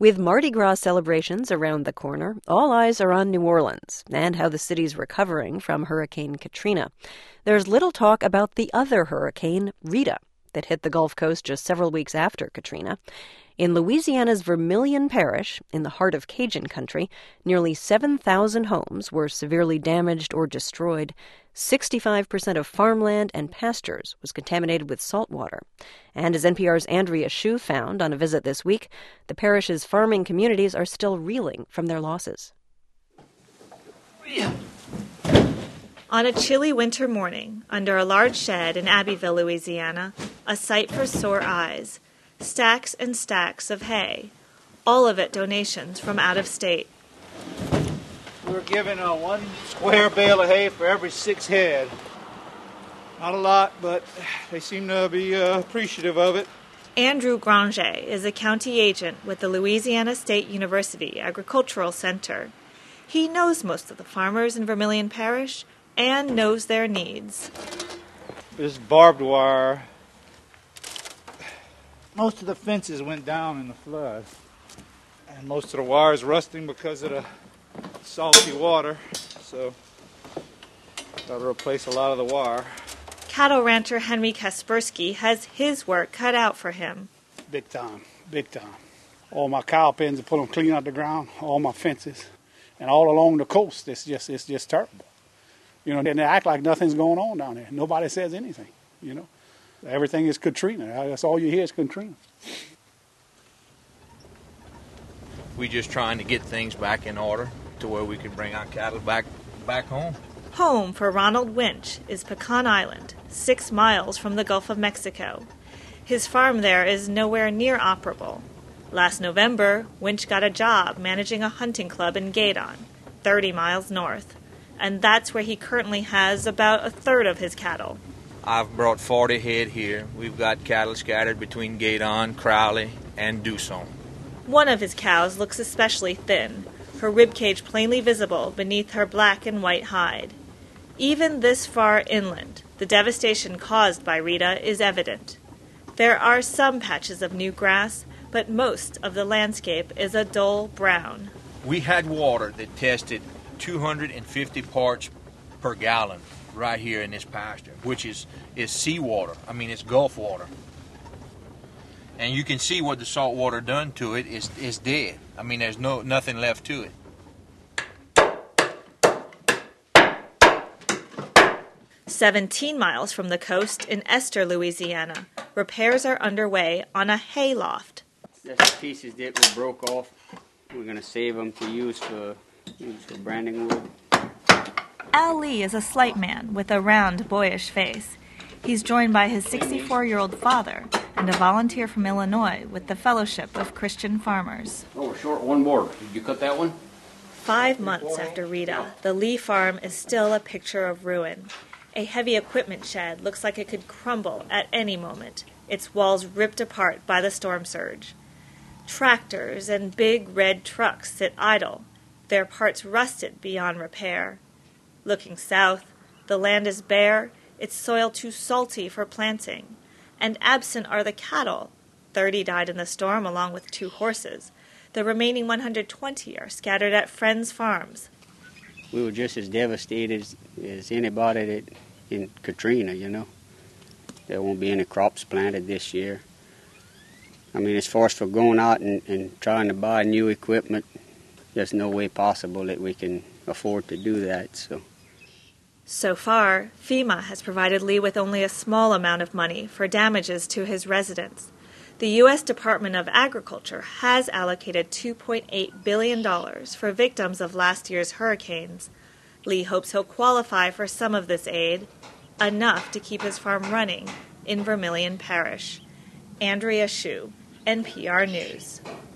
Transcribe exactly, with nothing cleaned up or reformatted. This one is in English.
With Mardi Gras celebrations around the corner, all eyes are on New Orleans and how the city's recovering from Hurricane Katrina. There's little talk about the other hurricane, Rita, that hit the Gulf Coast just several weeks after Katrina. In Louisiana's Vermilion Parish, in the heart of Cajun country, nearly seven thousand homes were severely damaged or destroyed. sixty-five percent of farmland and pastures was contaminated with salt water. And as N P R's Andrea Hsu found on a visit this week, the parish's farming communities are still reeling from their losses. On a chilly winter morning, under a large shed in Abbeville, Louisiana, a sight for sore eyes, stacks and stacks of hay, all of it donations from out of state. We're given a one square bale of hay for every six head. Not a lot, but they seem to be uh, appreciative of it. Andrew Granger is a county agent with the Louisiana State University Agricultural Center. He knows most of the farmers in Vermilion Parish and knows their needs. This barbed wire. Most of the fences went down in the flood, and most of the wire is rusting because of the salty water, so got to replace a lot of the wire. Cattle rancher Henry Kaspersky has his work cut out for him. Big time, big time. All my cow pens, I put them clean out the ground, all my fences, and all along the coast, it's just it's just terrible. You know, and they act like nothing's going on down there. Nobody says anything, you know. Everything is Katrina. That's all you hear is Katrina. We're just trying to get things back in order to where we can bring our cattle back back home. Home for Ronald Winch is Pecan Island, six miles from the Gulf of Mexico. His farm there is nowhere near operable. Last November, Winch got a job managing a hunting club in Gaydon, thirty miles north, and that's where he currently has about a third of his cattle. I've brought forty head here. We've got cattle scattered between Gaydon, Crowley, and Dusson. One of his cows looks especially thin, her ribcage plainly visible beneath her black and white hide. Even this far inland, the devastation caused by Rita is evident. There are some patches of new grass, but most of the landscape is a dull brown. We had water that tested two hundred fifty parts per gallon right here in this pasture, which is, is seawater. I mean, it's Gulf water. And you can see what the salt water done to it is is dead. I mean, there's no nothing left to it. Seventeen miles from the coast in Esther, Louisiana, repairs are underway on a hay loft. That's the pieces that we broke off. We're going to save them to use for, use for branding wood. Al Lee is a slight man with a round, boyish face. He's joined by his sixty-four-year-old father and a volunteer from Illinois with the Fellowship of Christian Farmers. Oh, we're short one board. Did you cut that one? Five months after Rita, the Lee farm is still a picture of ruin. A heavy equipment shed looks like it could crumble at any moment, its walls ripped apart by the storm surge. Tractors and big red trucks sit idle, their parts rusted beyond repair. Looking south, the land is bare, its soil too salty for planting, and absent are the cattle. Thirty died in the storm along with two horses. The remaining one hundred twenty are scattered at friends' farms. We were just as devastated as, as anybody that in Katrina, you know. There won't be any crops planted this year. I mean, as far as for going out and, and trying to buy new equipment, there's no way possible that we can afford to do that, so... So far, FEMA has provided Lee with only a small amount of money for damages to his residence. The U S Department of Agriculture has allocated two point eight billion dollars for victims of last year's hurricanes. Lee hopes he'll qualify for some of this aid, enough to keep his farm running in Vermilion Parish. Andrea Hsu, N P R News.